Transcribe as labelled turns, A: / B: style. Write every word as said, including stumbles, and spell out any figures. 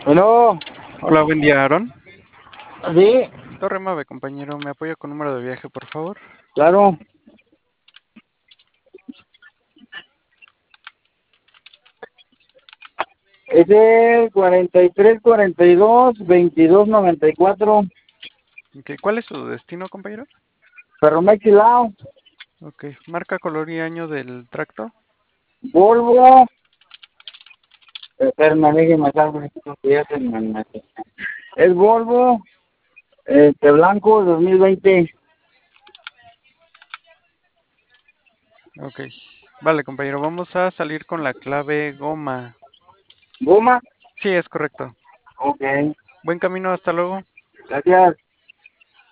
A: Bueno,
B: Hola, buen día, Aaron.
A: sí,
B: Torre Mave, compañero, ¿me apoya con número de viaje, por favor?
A: claro. Es el cuarenta y tres, cuarenta y dos, veintidós, noventa y cuatro.
B: Ok, ¿cuál es su destino, compañero?
A: Perro Mexilao,
B: Ok, marca, color y año del tracto.
A: Volvo. Espérame, déjeme salgo, que ya se me mete. Es Volvo, este blanco dos mil veinte.
B: Ok, vale, compañero, vamos a salir con la clave goma.
A: Goma.
B: Sí, es correcto.
A: Ok,
B: Buen camino, hasta luego.
A: gracias.